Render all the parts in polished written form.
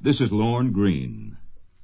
This is Lorne Greene.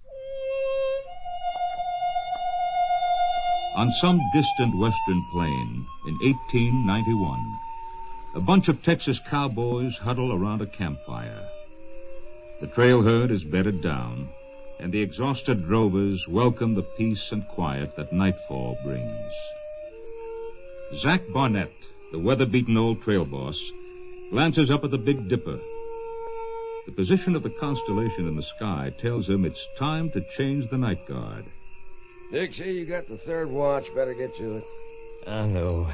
On some distant western plain in 1891, a bunch of Texas cowboys huddle around a campfire. The trail herd is bedded down, and the exhausted drovers welcome the peace and quiet that nightfall brings. Zach Barnett, the weather-beaten old trail boss, glances up at the Big Dipper. The position of the constellation in the sky tells him it's time to change the night guard. Dixie, you got the third watch. Better get to it. I know.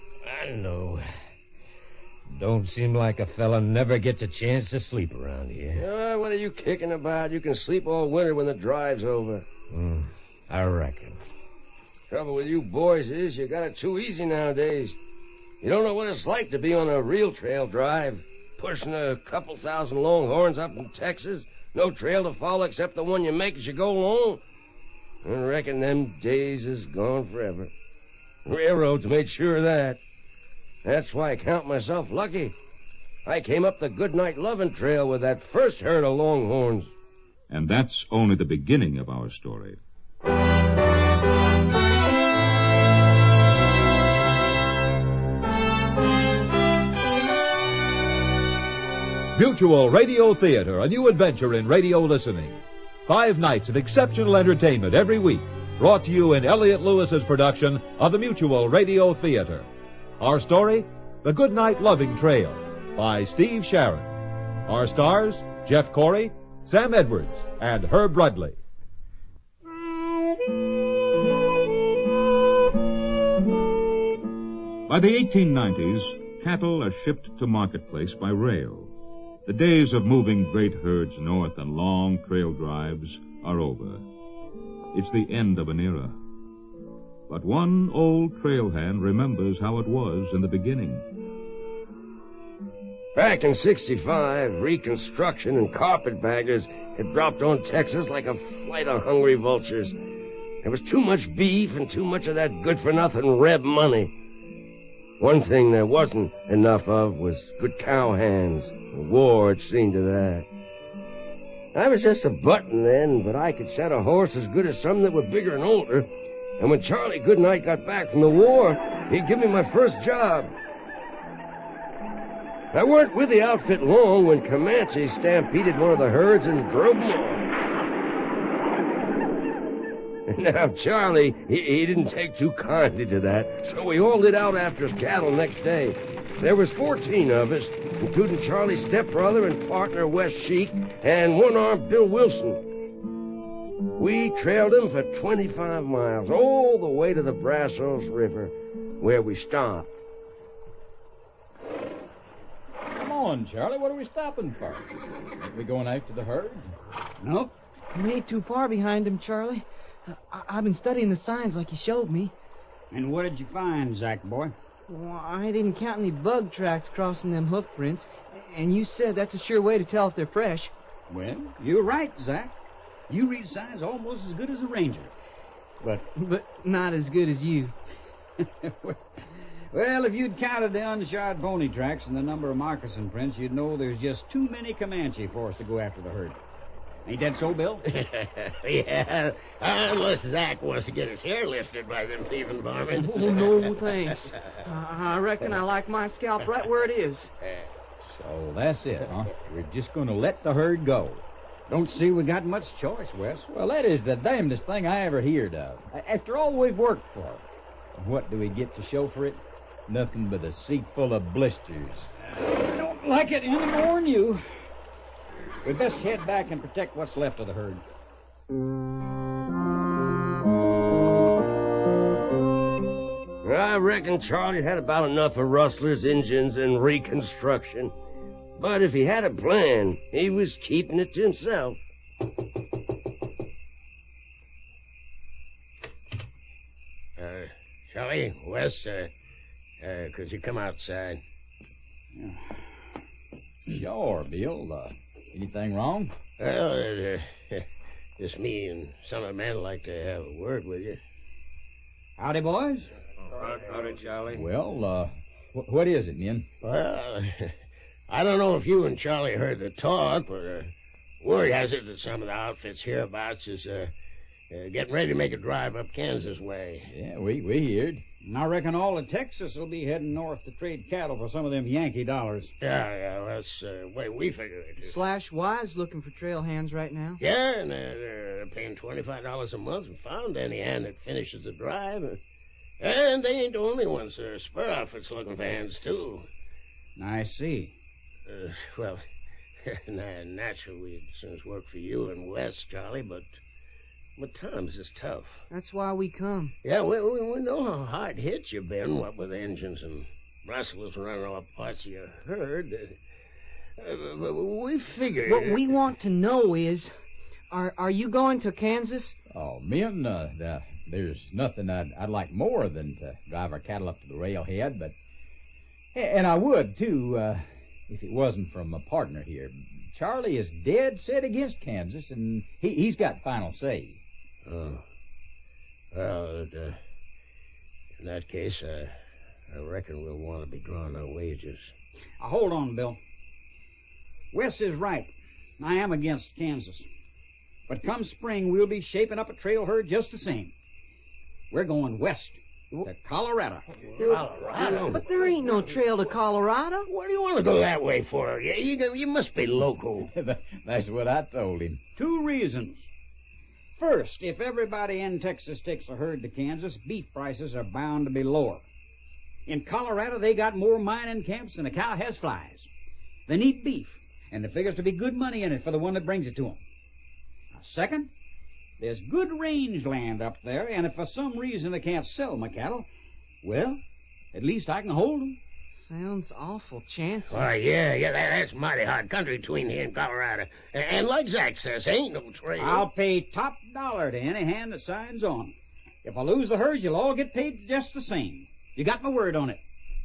Don't seem like a fella never gets a chance to sleep around here. What are you kicking about? You can sleep all winter when the drive's over. I reckon. Trouble with you boys is you got it too easy nowadays. You don't know what it's like to be on a real trail drive, pushing a couple thousand longhorns up from Texas, no trail to follow except the one you make as you go along. I reckon them days is gone forever. Railroads made sure of that. That's why I count myself lucky. I came up the Goodnight Loving Trail with that first herd of longhorns. And that's only the beginning of our story. Mutual Radio Theater, a new adventure in radio listening. 5 nights of exceptional entertainment every week, brought to you in Elliott Lewis's production of the Mutual Radio Theater. Our story, The Goodnight Loving Trail, by Steve Sharon. Our stars, Jeff Corey, Sam Edwards, and Herb Rudley. By the 1890s, cattle are shipped to marketplace by rail. The days of moving great herds north on long trail drives are over. It's the end of an era. But one old trailhand remembers how it was in the beginning. Back in '65, Reconstruction and carpetbaggers had dropped on Texas like a flight of hungry vultures. There was too much beef and too much of that good-for-nothing Reb money. One thing there wasn't enough of was good cowhands. The war had seen to that. I was just a button then, but I could set a horse as good as some that were bigger and older. And when Charlie Goodnight got back from the war, he'd give me my first job. I weren't with the outfit long when Comanches stampeded one of the herds and drove them off. Now, Charlie, he didn't take too kindly to that, so we all lit out after his cattle next day. There was 14 of us, including Charlie's stepbrother and partner Wes Sheik and one-armed Bill Wilson. We trailed him for 25 miles, all the way to the Brazos River, where we stopped. Come on, Charlie, what are we stopping for? Ain't we going out to the herd? Nope. We ain't too far behind him, Charlie. I've been studying the signs like you showed me. And what did you find, Zach boy? Well, I didn't count any bug tracks crossing them hoof prints, and you said that's a sure way to tell if they're fresh. Well, you're right, Zach. You read signs almost as good as a ranger. But not as good as you. Well, if you'd counted the unshod pony tracks and the number of moccasin prints, you'd know there's just too many Comanche for us to go after the herd. Ain't that so, Bill? Yeah, unless Zach wants to get his hair lifted by them thieving varmints. Oh, no, thanks. I reckon I like my scalp right where it is. So that's it, huh? We're just going to let the herd go. Don't see we got much choice, Wes. Well, that is the damnedest thing I ever heard of. After all we've worked for. What do we get to show for it? Nothing but a seat full of blisters. I don't like it any more than you. We'd best head back and protect what's left of the herd. I reckon Charlie had about enough of rustlers, Injuns, and Reconstruction. But if he had a plan, he was keeping it to himself. Charlie, Wes, could you come outside? Sure, Bill. Anything wrong? Well, just me and some of the men like to have a word with you. Howdy, boys. Howdy, Charlie. Well, what is it, men? Well, I don't know if you and Charlie heard the talk, but Word has it that some of the outfits hereabouts is getting ready to make a drive up Kansas way. Yeah, we heard. And I reckon all of Texas will be heading north to trade cattle for some of them Yankee dollars. Yeah, that's the way we figure it. Slash Y's looking for trail hands right now. Yeah, and they're paying $25 a month for found any hand that finishes the drive. And they ain't the only ones. Spur outfits looking for hands, too. I see. Well, naturally, we'd as soon as work for you and Wes, Charlie, but times is tough. That's why we come. Yeah, we know how hard hit you've been, what with engines and rustlers running off parts of your herd. But we figured... What we want to know is, are you going to Kansas? Oh, men, there's nothing I'd like more than to drive our cattle up to the railhead, but... And I would, too, if it wasn't from my partner here. Charlie is dead set against Kansas, and he's got final say. Oh. Well, in that case, I reckon we'll want to be drawing our wages. Hold on, Bill. Wes is right. I am against Kansas. But come spring, we'll be shaping up a trail herd just the same. We're going west to Colorado. Colorado? But there ain't no trail to Colorado. What do you want to go that way for? You must be local. That's what I told him. 2 reasons. First, if everybody in Texas takes a herd to Kansas, beef prices are bound to be lower. In Colorado, they got more mining camps than a cow has flies. They need beef, and there figures to be good money in it for the one that brings it to them. Second, there's good range land up there, and if for some reason I can't sell my cattle, well, at least I can hold them. Sounds awful chancy. Oh, yeah, that's mighty hard country between here and Colorado. And like Zach says, ain't no trail. I'll pay top dollar to any hand that signs on. If I lose the herds, you'll all get paid just the same. You got my word on it.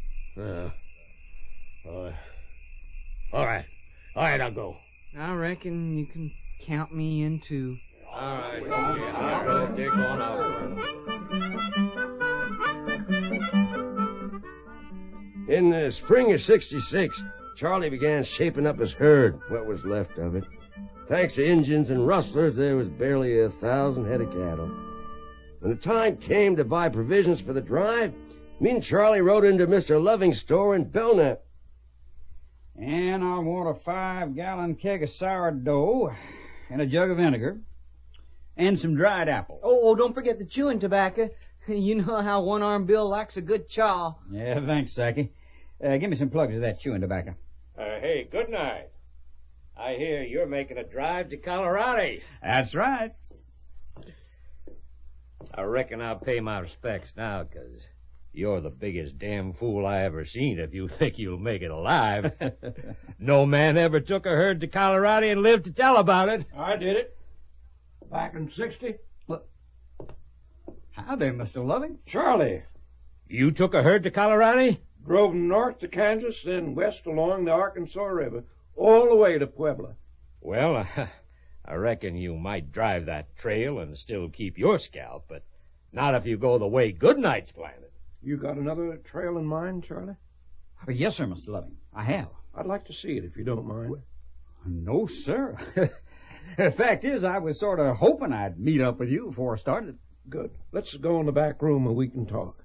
All right, I'll go. I reckon you can count me in, too. All right, I'll go dig on out. In the spring of '66, Charlie began shaping up his herd, what was left of it. Thanks to Injuns and rustlers, there was barely 1,000 head of cattle. When the time came to buy provisions for the drive, me and Charlie rode into Mr. Loving's store in Belknap. And I want a 5-gallon keg of sourdough and a jug of vinegar and some dried apple. Oh, don't forget the chewing tobacco. You know how One-Arm Bill likes a good chaw. Yeah, thanks, Sacky. Give me some plugs of that chewing tobacco. Hey, good night. I hear you're making a drive to Colorado. That's right. I reckon I'll pay my respects now, 'cause you're the biggest damn fool I ever seen if you think you'll make it alive. No man ever took a herd to Colorado and lived to tell about it. I did it. Back in '60. Howdy, Mr. Loving. Charlie. You took a herd to Colorado? Drove north to Kansas, then west along the Arkansas River, all the way to Puebla. Well, I reckon you might drive that trail and still keep your scalp, but not if you go the way Goodnight's planning. You got another trail in mind, Charlie? Yes, sir, Mr. Loving. I have. I'd like to see it, if you don't mind. No, sir. The fact is, I was sort of hoping I'd meet up with you before I started. Good. Let's go in the back room and we can talk.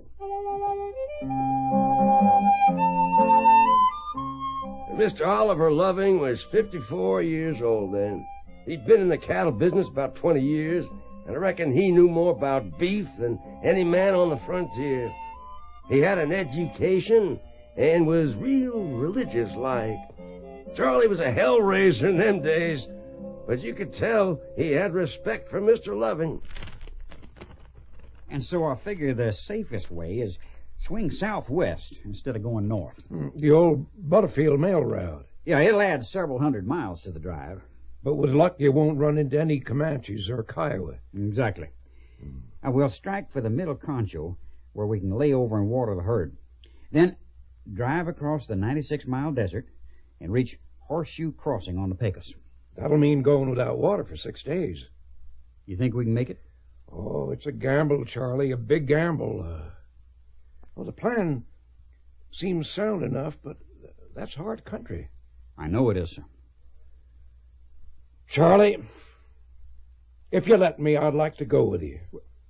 Mr. Oliver Loving was 54 years old then. He'd been in the cattle business about 20 years, and I reckon he knew more about beef than any man on the frontier. He had an education and was real religious-like. Charlie was a hell-raiser in them days, but you could tell he had respect for Mr. Loving. And so I figure the safest way is swing southwest instead of going north. The old Butterfield mail route. Yeah, it'll add several hundred miles to the drive. But with luck, you won't run into any Comanches or Kiowa. Exactly. And we'll strike for the middle Concho, where we can lay over and water the herd. Then drive across the 96-mile desert and reach Horseshoe Crossing on the Pecos. That'll mean going without water for 6 days. You think we can make it? Oh, it's a gamble, Charlie, a big gamble. Well, the plan seems sound enough, but that's hard country. I know it is, sir. Charlie, if you let me, I'd like to go with you.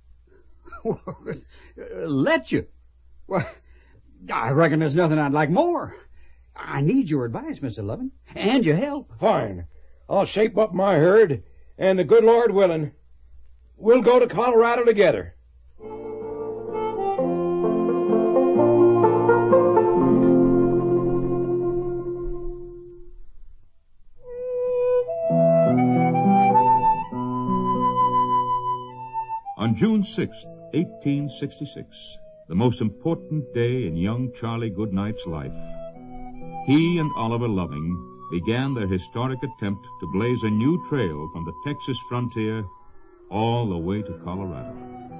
Let you? Well, I reckon there's nothing I'd like more. I need your advice, Mr. Loving, and your help. Fine. I'll shape up my herd, and the good Lord willing, we'll go to Colorado together. On June 6th, 1866, the most important day in young Charlie Goodnight's life, he and Oliver Loving began their historic attempt to blaze a new trail from the Texas frontier all the way to Colorado.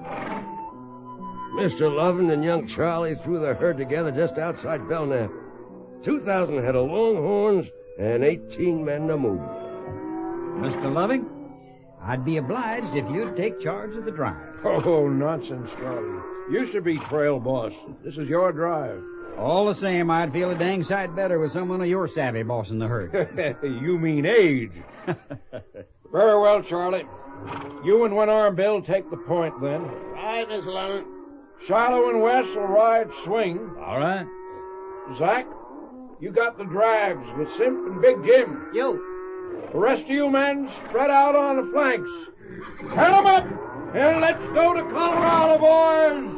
Mr. Loving and young Charlie threw their herd together just outside Belknap. 2,000 head of longhorns and 18 men to move. Mr. Loving, I'd be obliged if you'd take charge of the drive. Oh, nonsense, Charlie. You should be trail boss. This is your drive. All the same, I'd feel a dang sight better with someone of your savvy bossing the herd. You mean age. Very well, Charlie. You and One-Arm Bill take the point, then. Right, Mr. Loving. Shiloh and Wes will ride swing. All right. Zach, you got the drags with Simp and Big Jim. Yo. The rest of you men spread out on the flanks. Head 'em up, and let's go to Colorado, boys!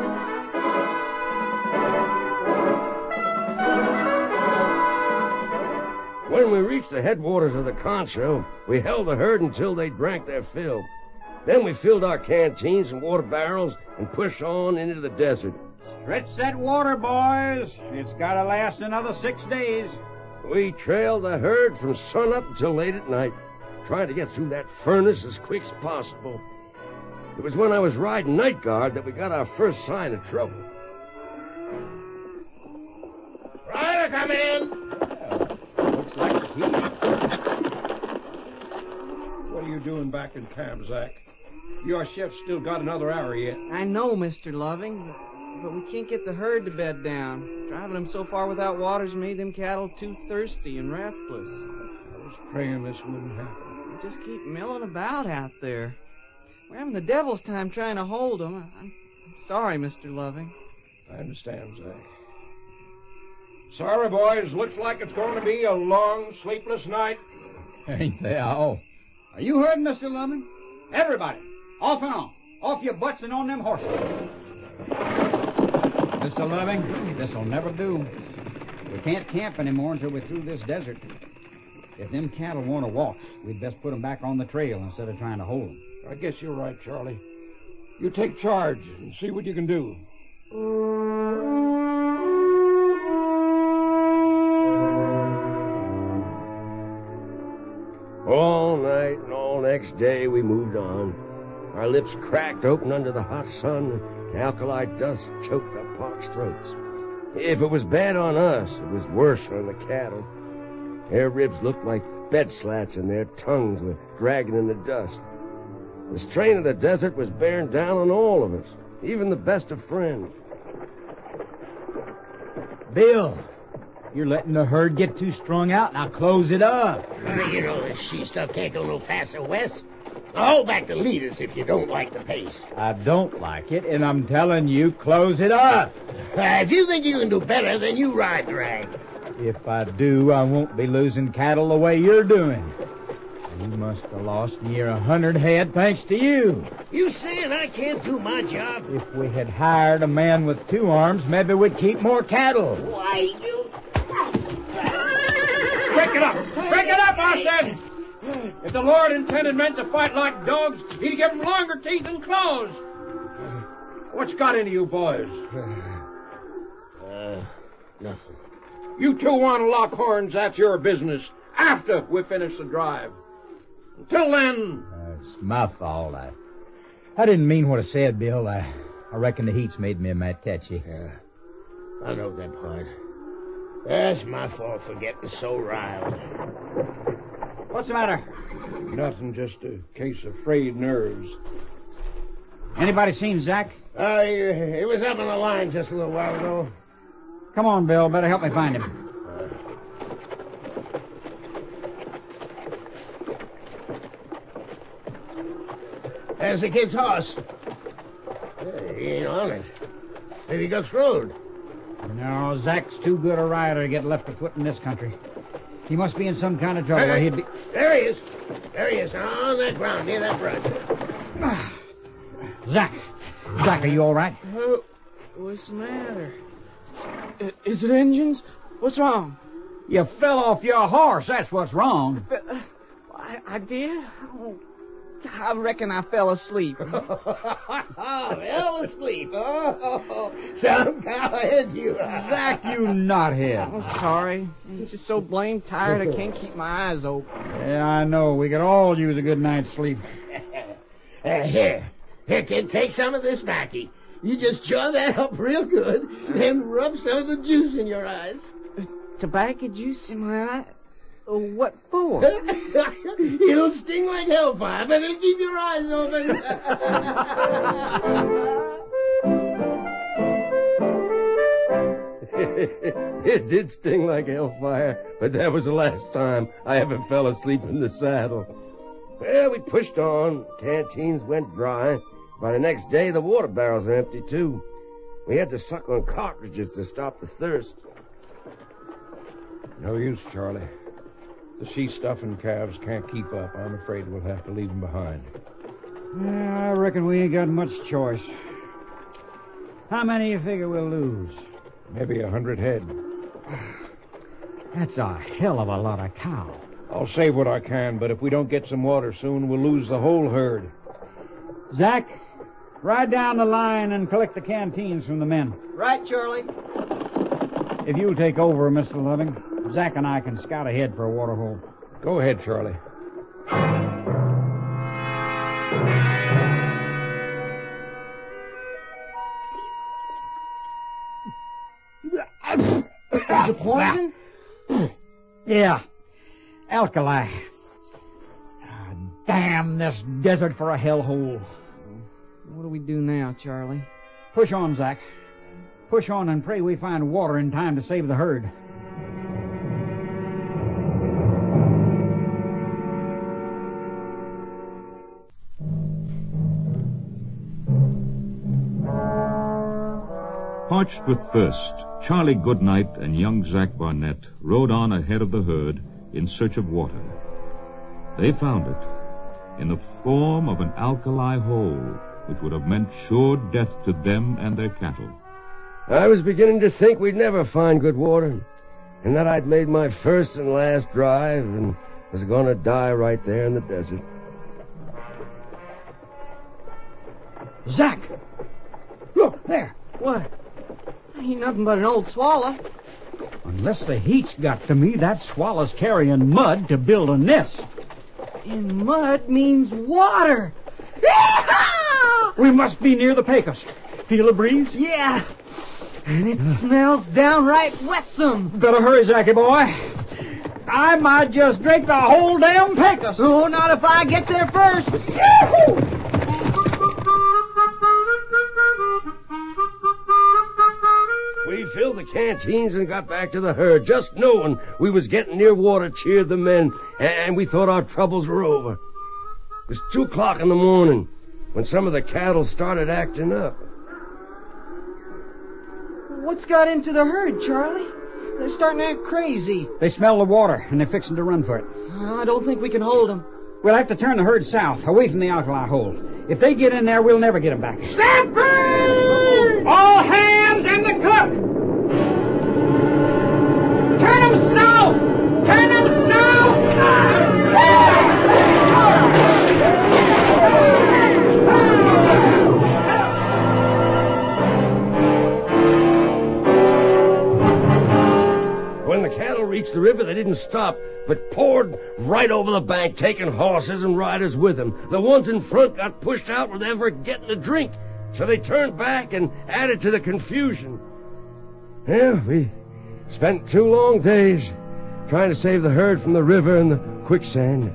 When we reached the headwaters of the Concho, we held the herd until they drank their fill. Then we filled our canteens and water barrels and pushed on into the desert. Stretch that water, boys. It's got to last another 6 days. We trailed the herd from sunup until late at night, trying to get through that furnace as quick as possible. It was when I was riding night guard that we got our first sign of trouble. Rider coming in. Looks like the key. What are you doing back in camp, Zach? Your shift's still got another hour yet. I know, Mr. Loving, but we can't get the herd to bed down. Driving them so far without water's made them cattle too thirsty and restless. I was praying this wouldn't happen. They just keep milling about out there. We're having the devil's time trying to hold them. I'm sorry, Mr. Loving. I understand, Zach. Sorry, boys. Looks like it's going to be a long, sleepless night. Ain't they all? Are you heard, Mr. Loving? Everybody, off and on. Off your butts and on them horses. Mr. Loving, this'll never do. We can't camp anymore until we're through this desert. If them cattle want to walk, we'd best put them back on the trail instead of trying to hold them. I guess you're right, Charlie. You take charge and see what you can do. All night and all next day we moved on. Our lips cracked open under the hot sun, and alkali dust choked our parched throats. If it was bad on us, it was worse on the cattle. Their ribs looked like bed slats, and their tongues were dragging in the dust. The strain of the desert was bearing down on all of us, even the best of friends. Bill, you're letting the herd get too strung out. Now close it up. You know, this sheep stuff can't go no faster, Wes. Now hold back the leaders if you don't like the pace. I don't like it, and I'm telling you, close it up. If you think you can do better, then you ride drag. If I do, I won't be losing cattle the way you're doing. You must have lost near 100 head thanks to you. You saying I can't do my job? If we had hired a man with 2 arms, maybe we'd keep more cattle. Why, you... Break it up! Break it up, I said! If the Lord intended men to fight like dogs, he'd give them longer teeth and claws. What's got into you boys? Nothing. You two want to lock horns, that's your business, after we finish the drive. Until then... It's my fault. I didn't mean what I said, Bill. I reckon the heat's made me a mite touchy. Yeah, I know that part. That's my fault for getting so riled. What's the matter? Nothing, just a case of frayed nerves. Anybody seen Zach? He was up on the line just a little while ago. Come on, Bill. Better help me find him. There's the kid's horse. He ain't on it. Maybe he got throwed. No, Zach's too good a rider to get left afoot in this country. He must be in some kind of trouble. He'd be... There he is. There he is, on that ground near that brush. Zach, are you all right? What's the matter? Is it engines? What's wrong? You fell off your horse. That's what's wrong. I did? Oh, I reckon I fell asleep. Fell asleep. Oh, some cowhead you are. Zach, you knothead. I'm sorry. I'm just so blamed tired I can't keep my eyes open. Yeah, I know. We could all use a good night's sleep. Here, kid, take some of this Mackie. You just jaw that up real good and rub some of the juice in your eyes. Tobacco juice in my eye? What for? It'll sting like hellfire, but it'll keep your eyes open. It did sting like hellfire, but that was the last time I ever fell asleep in the saddle. Well, we pushed on. Canteens went dry. By the next day, the water barrels were empty, too. We had to suck on cartridges to stop the thirst. No use, Charlie. The she-stuffing calves can't keep up. I'm afraid we'll have to leave them behind. Yeah, I reckon we ain't got much choice. How many you figure we'll lose? Maybe 100 head. That's a hell of a lot of cow. I'll save what I can, but if we don't get some water soon, we'll lose the whole herd. Zach, ride down the line and collect the canteens from the men. Right, Charlie. If you'll take over, Mr. Loving, Zach and I can scout ahead for a water hole. Go ahead, Charlie. Is it poison? Yeah. Alkali. Damn this desert for a hellhole. What do we do now, Charlie? Push on, Zach. Push on and pray we find water in time to save the herd. Parched with thirst, Charlie Goodnight and young Zach Barnett rode on ahead of the herd in search of water. They found it in the form of an alkali hole, which would have meant sure death to them and their cattle. I was beginning to think we'd never find good water, and that I'd made my first and last drive and was going to die right there in the desert. Zach! Look, there. What? Ain't nothing but an old swallow. Unless the heat's got to me, that swallow's carrying mud to build a nest. And mud means water. We must be near the Pecos. Feel the breeze? Yeah. And it smells downright wetsome. Better hurry, Zachy boy. I might just drink the whole damn Pecos. Oh, not if I get there first. Yahoo! We filled the canteens and got back to the herd. Just knowing we was getting near water cheered the men, and we thought our troubles were over. It was 2 o'clock in the morning when some of the cattle started acting up. What's got into the herd, Charlie? They're starting to act crazy. They smell the water, and they're fixing to run for it. I don't think we can hold them. We'll have to turn the herd south, away from the alkali hole. If they get in there, we'll never get them back. Stampede! All hands and the cook! Turn them south! Turn them south! When the cattle reached the river, they didn't stop, but poured right over the bank, taking horses and riders with them. The ones in front got pushed out with ever getting a drink, so they turned back and added to the confusion. Yeah, we spent 2 long days trying to save the herd from the river and the quicksand.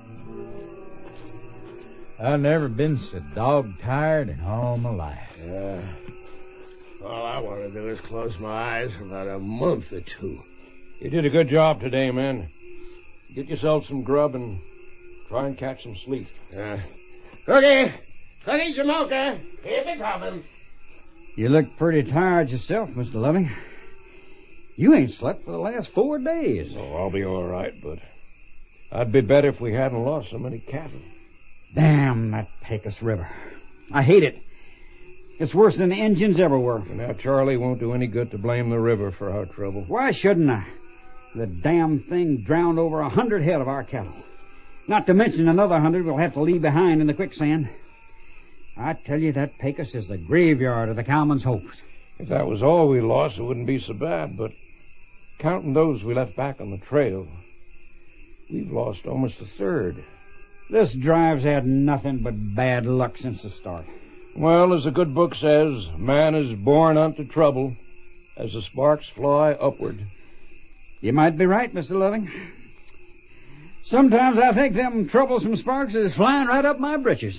I've never been so dog-tired in all my life. All I want to do is close my eyes for about a month or 2. You did a good job today, men. Get yourself some grub and try and catch some sleep. Okay, Cookie Jamocha, keep it coming. You look pretty tired yourself, Mr. Loving. You ain't slept for the last 4 days. Oh, I'll be all right, but I'd be better if we hadn't lost so many cattle. Damn that Pecos River. I hate it. It's worse than the Indians ever were. And now Charlie won't do any good to blame the river for our trouble. Why shouldn't I? The damn thing drowned over 100 head of our cattle. Not to mention another 100 we'll have to leave behind in the quicksand. I tell you, that Pecos is the graveyard of the cowman's hopes. If that was all we lost, it wouldn't be so bad, but counting those we left back on the trail, we've lost almost a third. This drive's had nothing but bad luck since the start. Well, as the good book says, man is born unto trouble as the sparks fly upward. You might be right, Mr. Loving. Sometimes I think them troublesome sparks is flying right up my britches.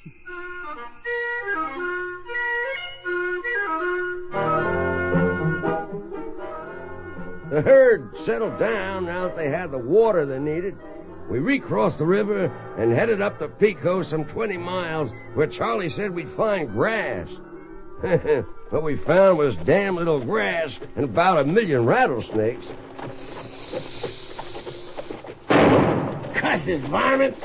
The herd settled down now that they had the water they needed. We recrossed the river and headed up to Pico, some 20 miles, where Charlie said we'd find grass. What we found was damn little grass and about 1 million rattlesnakes. Cussed varmints.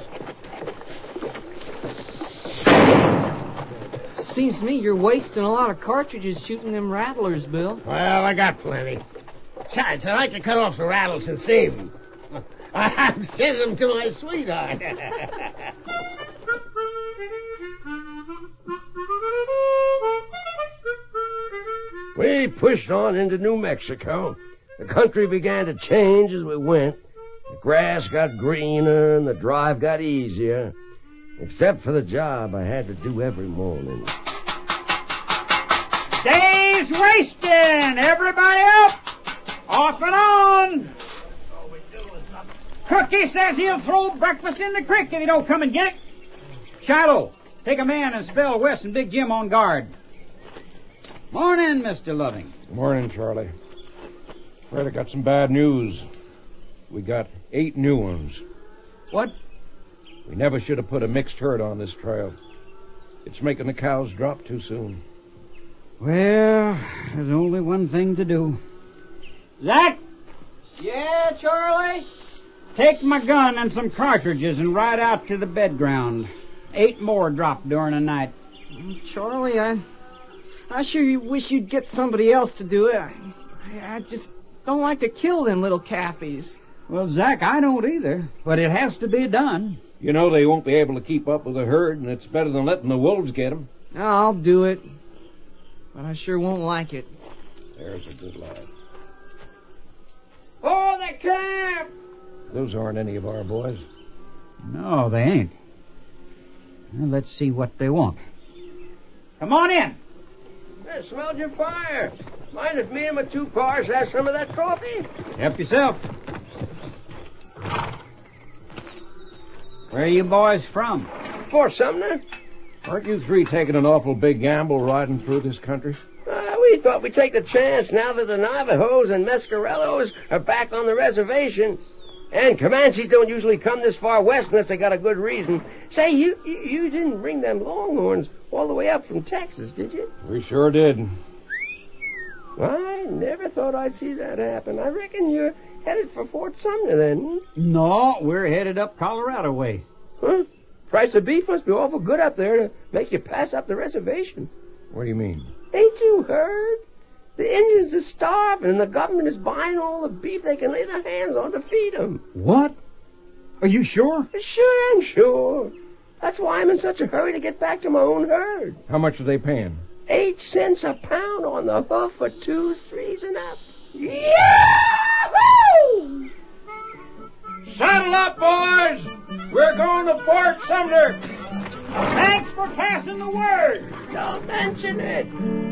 Seems to me you're wasting a lot of cartridges shooting them rattlers, Bill. Well, I got plenty. Besides, I like to cut off the rattles and save them. I'm sending them to my sweetheart. We pushed on into New Mexico. The country began to change as we went. The grass got greener and the drive got easier, except for the job I had to do every morning. Day's wasting! Everybody up! Off and on! Cookie says he'll throw breakfast in the creek if you don't come and get it. Shiloh, take a man and spell West and Big Jim on guard. Morning, Mr. Loving. Good morning, Charlie. Fred, I got some bad news. We got 8 new ones. What? We never should have put a mixed herd on this trail. It's making the cows drop too soon. Well, there's only one thing to do. Zach, Yeah, Charlie? take my gun and some cartridges and ride out to the bed ground. 8 more dropped during the night. Charlie, I sure wish you'd get somebody else to do it. I just don't like to kill them little calfies. Well, Zach, I don't either, but it has to be done. You know they won't be able to keep up with the herd, and it's better than letting the wolves get them. I'll do it, but I sure won't like it. There's a good lad. For the camp! Those aren't any of our boys. No, they ain't. Well, let's see what they want. Come on in. I smelled your fire. Mind if me and my 2 pars have some of that coffee? Help yourself. Where are you boys from? Fort Sumner. Aren't you 3 taking an awful big gamble riding through this country? We thought we'd take the chance now that the Navajos and Mescarelos are back on the reservation. And Comanches don't usually come this far west unless they got a good reason. Say, you didn't bring them Longhorns all the way up from Texas, did you? We sure did. I never thought I'd see that happen. I reckon you're headed for Fort Sumner then. No, we're headed up Colorado way. Huh? Price of beef must be awful good up there to make you pass up the reservation. What do you mean? Ain't you heard? The Indians are starving, and the government is buying all the beef they can lay their hands on to feed them. What? Are you sure? Sure, I'm sure. That's why I'm in such a hurry to get back to my own herd. How much are they paying? 8 cents a pound on the hoof for 2s, 3s, and up. Yahoo! Saddle up, boys! We're going to Fort Sumner! Thanks for passing the word. Don't mention it.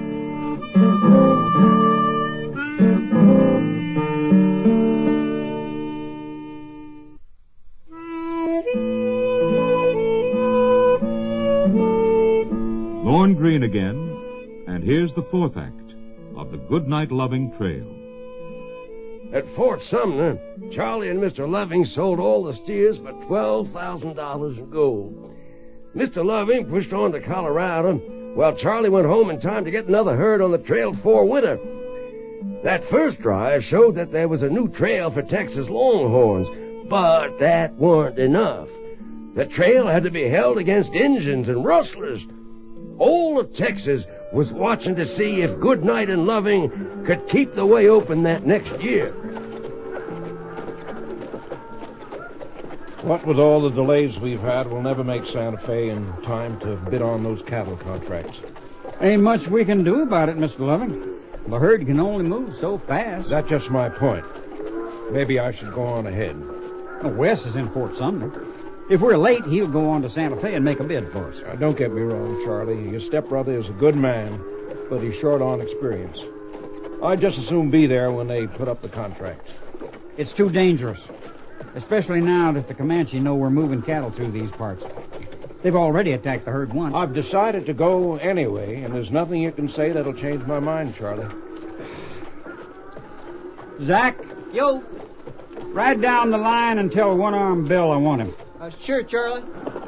Lorne Greene again, and here's the 4th act of the Goodnight Loving Trail. At Fort Sumner, Charlie and Mr. Loving sold all the steers for $12,000 in gold. Mr. Loving pushed on to Colorado, while Charlie went home in time to get another herd on the trail before winter. That first drive showed that there was a new trail for Texas Longhorns, but that weren't enough. The trail had to be held against Injuns and rustlers. All of Texas was watching to see if Goodnight and Loving could keep the way open that next year. What with all the delays we've had, we'll never make Santa Fe in time to bid on those cattle contracts. Ain't much we can do about it, Mr. Loving. The herd can only move so fast. That's just my point. Maybe I should go on ahead. Wes is in Fort Sumner. If we're late, he'll go on to Santa Fe and make a bid for us. Don't get me wrong, Charlie. Your stepbrother is a good man, but he's short on experience. I'd just as soon be there when they put up the contracts. It's too dangerous, especially now that the Comanche know we're moving cattle through these parts. They've already attacked the herd once. I've decided to go anyway, and there's nothing you can say that'll change my mind, Charlie. Zach? Yo. Ride down the line and tell One-Armed Bill I want him. Sure, Charlie.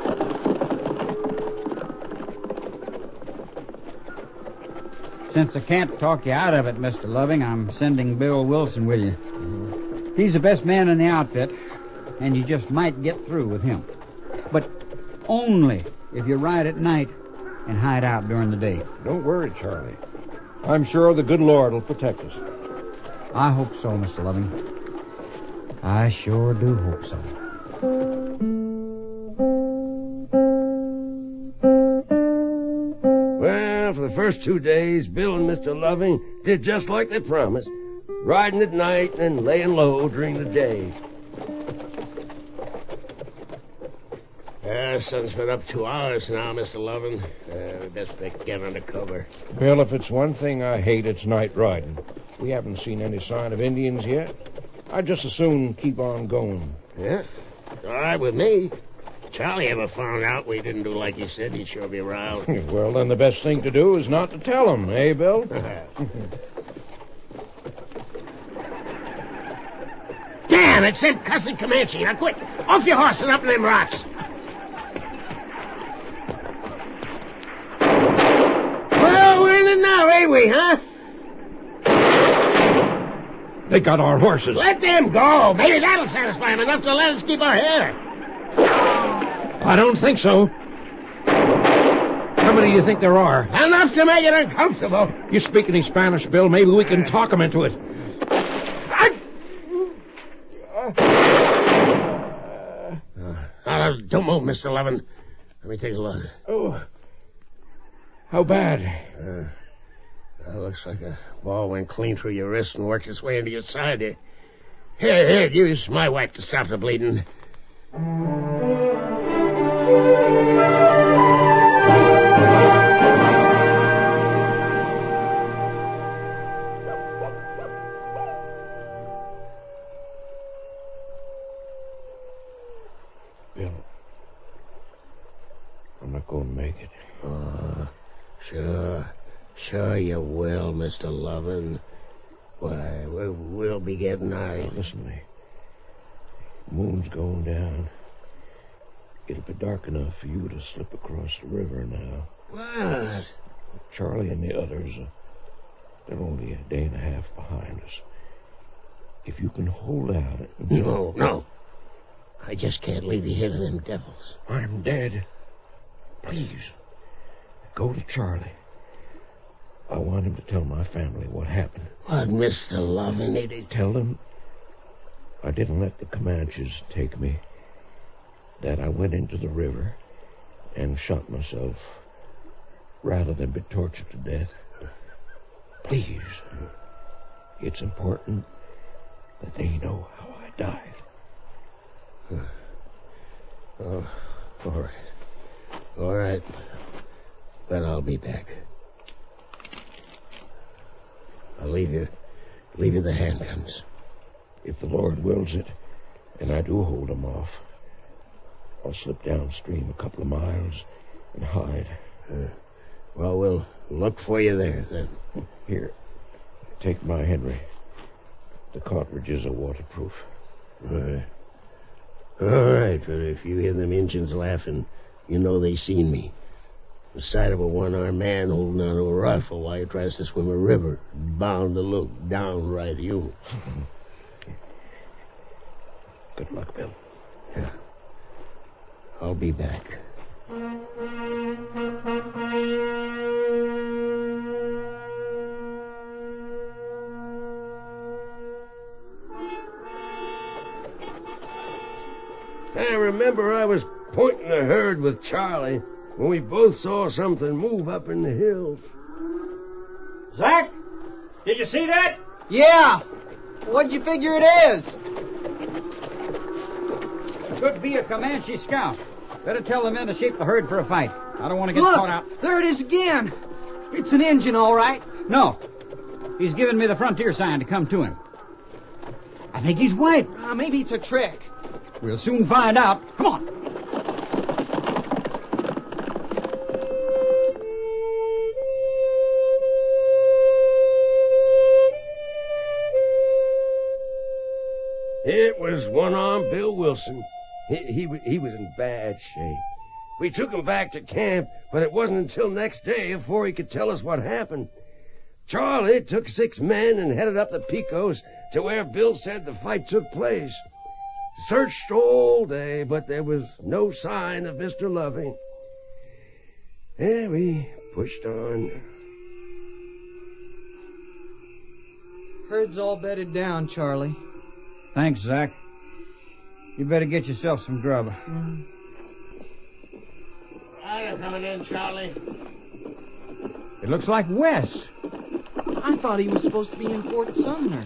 Since I can't talk you out of it, Mr. Loving, I'm sending Bill Wilson with you. He's the best man in the outfit, and you just might get through with him. But only if you ride at night and hide out during the day. Don't worry, Charlie. I'm sure the good Lord will protect us. I hope so, Mr. Loving. I sure do hope so. Well, for the first 2 days, Bill and Mr. Loving did just like they promised, riding at night and laying low during the day. Sun's been up 2 hours now, Mr. Loving. We best get under cover. Bill, if it's one thing I hate, it's night riding. We haven't seen any sign of Indians yet. I'd just as soon keep on going. Yeah? All right with me. Charlie ever found out we didn't do like he said, he'd sure be around. Well, then the best thing to do is not to tell him, eh, Bill? Damn, it's them cussing Comanche. Now, quick, off your horse and up in them rocks. Well, we're in it now, ain't we, huh? They got our horses. Let them go. Maybe that'll satisfy them enough to let us keep our hair. I don't think so. How many do you think there are? Enough to make it uncomfortable. You speak any Spanish, Bill? Maybe we can talk them into it. Don't move, Mr. Loving. Let me take a look. Oh. How bad? Looks like a ball went clean through your wrist and worked its way into your side. Here, use my wipe to stop the bleeding. Bill, I'm not going to make it. Sure you will, Mr. Loving. Why, we'll be getting out of here. Listen to me. Moon's going down. It'll be dark enough for you to slip across the river now. What? Charlie and the others, they're only a day and a half behind us. If you can hold out... No. I just can't leave you here to them devils. I'm dead. Please, go to Charlie. I want him to tell my family what happened. What, Mr. Loving? Tell them I didn't let the Comanches take me, that I went into the river and shot myself rather than be tortured to death. Please, it's important that they know how I died. Oh, all right. But I'll be back. I'll leave you the handguns. If the Lord wills it, and I do hold them off, I'll slip downstream a couple of miles and hide. Well, we'll look for you there, then. Here, take my Henry. The cartridges are waterproof. All right, but if you hear them Injuns laughing, You know they seen me. The sight of a one-armed man holding onto a rifle while he tries to swim a river, bound to look downright human. Good luck, Bill. Yeah. I'll be back. I remember I was pointing the herd with Charlie when we both saw something move up in the hills. Zach, did you see that? Yeah. What'd you figure it is? Could be a Comanche scout. Better tell the men to shape the herd for a fight. I don't want to get Look, caught out. there it is again. It's an Injun, all right. No. He's giving me the frontier sign to come to him. I think he's white. Maybe it's a trick. We'll soon find out. Come on. It was one-armed Bill Wilson. He was in bad shape. We took him back to camp, but it wasn't until next day before he could tell us what happened. Charlie took 6 men and headed up the Pecos to where Bill said the fight took place. Searched all day, but there was no sign of Mr. Loving. And we pushed on. Herd's all bedded down, Charlie. Thanks, Zach. You better get yourself some grub. I'm coming in, Charlie. It looks like Wes. I thought he was supposed to be in Fort Sumner.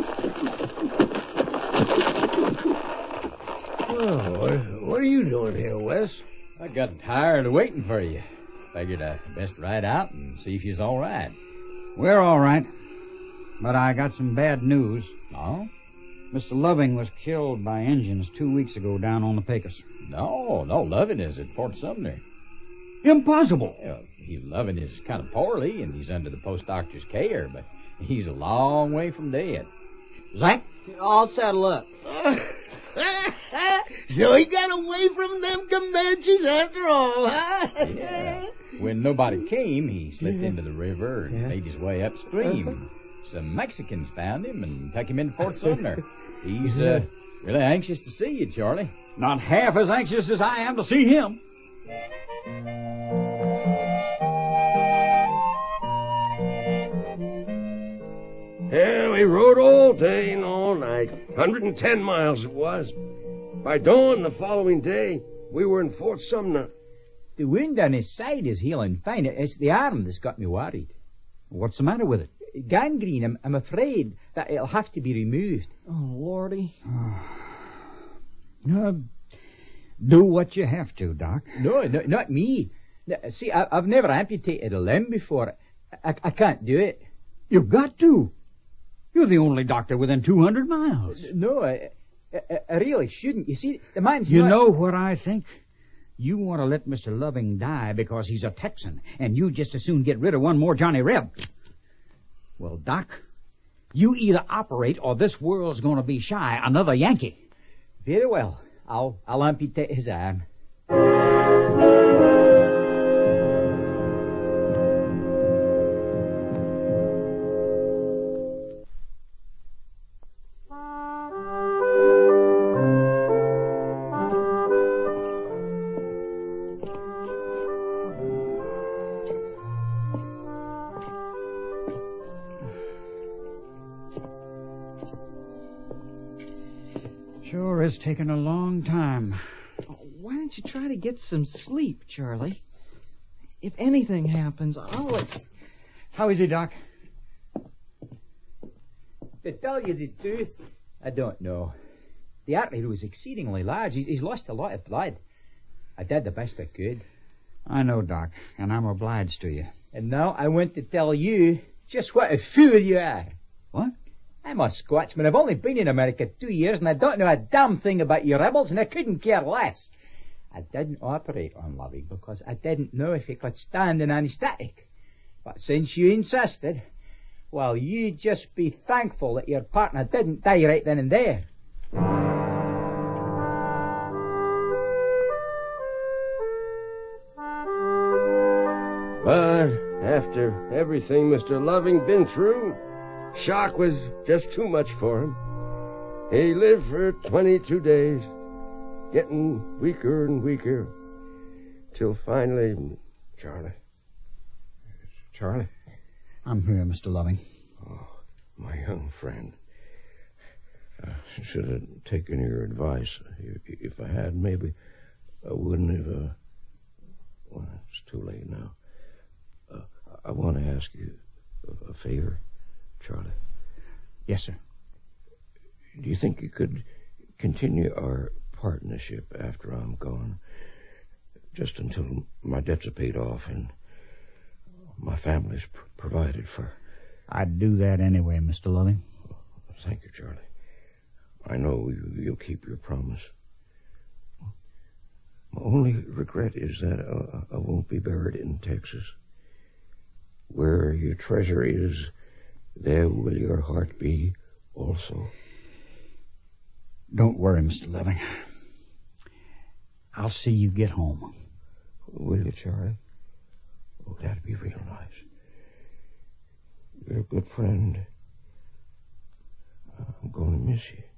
Oh, what are you doing here, Wes? I got tired of waiting for you. Figured I'd best ride out and see if you's all right. We're all right. But I got some bad news. No? Mr. Loving was killed by Injuns 2 weeks ago down on the Pecos. No, Loving is at Fort Sumner. Impossible. Well, Loving is kind of poorly, and he's under the post doctor's care, but he's a long way from dead. Zach? I'll saddle up. So he got away from them Comanches after all, huh? Yeah. When nobody came, he slipped into the river and made his way upstream. Some Mexicans found him and took him into Fort Sumner. He's really anxious to see you, Charlie. Not half as anxious as I am to see him. Yeah, we rode all day and all night. 110 miles it was. By dawn the following day, we were in Fort Sumner. The wound on his side is healing fine. It's the arm that's got me worried. What's the matter with it? Gangrene. I'm afraid that it'll have to be removed. Oh, Lordy. Do what you have to, Doc. No, not me. See, I've never amputated a limb before. I can't do it. You've got to. You're the only doctor within 200 miles. No, I really shouldn't. You see, the man's You not... know what I think? You want to let Mr. Loving die because he's a Texan, and you just as soon get rid of one more Johnny Reb. Well, Doc, you either operate or this world's going to be shy another Yankee. Very well. I'll amputate his arm. Sure is taking a long time. Why don't you try to get some sleep, Charlie? If anything happens, I'll let... How is he, Doc? To tell you the truth, I don't know. The artery was exceedingly large. He's lost a lot of blood. I did the best I could. I know, Doc, and I'm obliged to you. And now I want to tell you just what a fool you are. What? I'm a Scotsman. I've only been in America 2 years, and I don't know a damn thing about your rebels, and I couldn't care less. I didn't operate on Loving because I didn't know if he could stand an anesthetic. But since you insisted, well, you just be thankful that your partner didn't die right then and there. But after everything Mr. Loving been through, shock was just too much for him. He lived for 22 days, getting weaker and weaker, till finally... Charlie? I'm here, Mr. Loving. Oh, my young friend. I should have taken your advice. If I had, maybe I wouldn't have... Well, it's too late now. I want to ask you a favor, Charlie. Yes, sir. Do you think you could continue our partnership after I'm gone? Just until my debts are paid off and my family's provided for. I'd do that anyway, Mr. Loving. Thank you, Charlie. I know you'll keep your promise. My only regret is that I won't be buried in Texas. Where your treasure is, there will your heart be also. Don't worry, Mr. Loving. I'll see you get home. Will you, Charlie? Oh, that'd be real nice. You're a good friend. I'm going to miss you.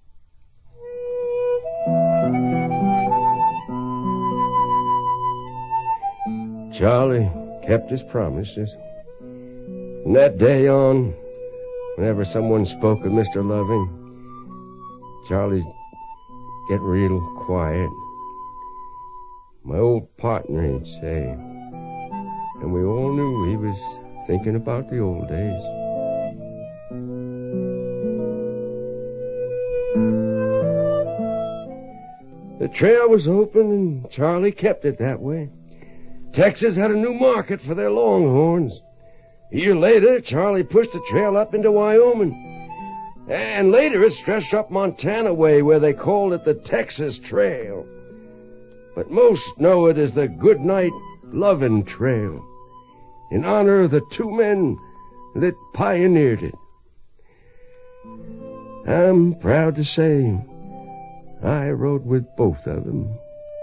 Charlie kept his promises. From that day on, whenever someone spoke of Mr. Loving, Charlie'd get real quiet. My old partner, he'd say. And we all knew he was thinking about the old days. The trail was open, and Charlie kept it that way. Texas had a new market for their longhorns. A year later, Charlie pushed the trail up into Wyoming. And later it stretched up Montana way, where they called it the Texas Trail. But most know it as the Goodnight Loving Trail, in honor of the two men that pioneered it. I'm proud to say I rode with both of them.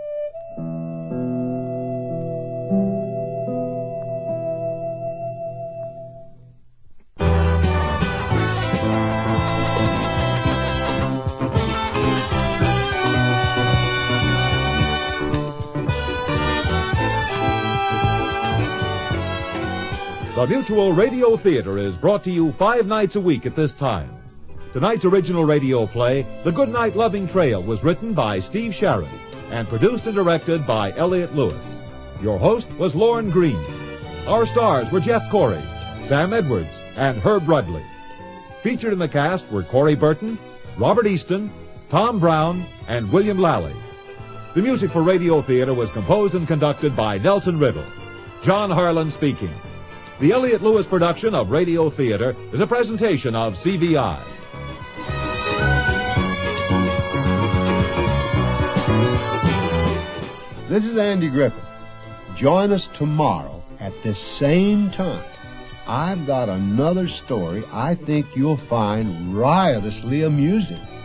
The Mutual Radio Theater is brought to you 5 nights a week at this time. Tonight's original radio play, The Goodnight Loving Trail, was written by Steve Sharron and produced and directed by Elliott Lewis. Your host was Lorne Green. Our stars were Jeff Corey, Sam Edwards, and Herb Rudley. Featured in the cast were Corey Burton, Robert Easton, Tom Brown, and William Lally. The music for Radio Theater was composed and conducted by Nelson Riddle. John Harlan speaking. The Elliott Lewis production of Radio Theater is a presentation of CVI. This is Andy Griffith. Join us tomorrow at this same time. I've got another story I think you'll find riotously amusing.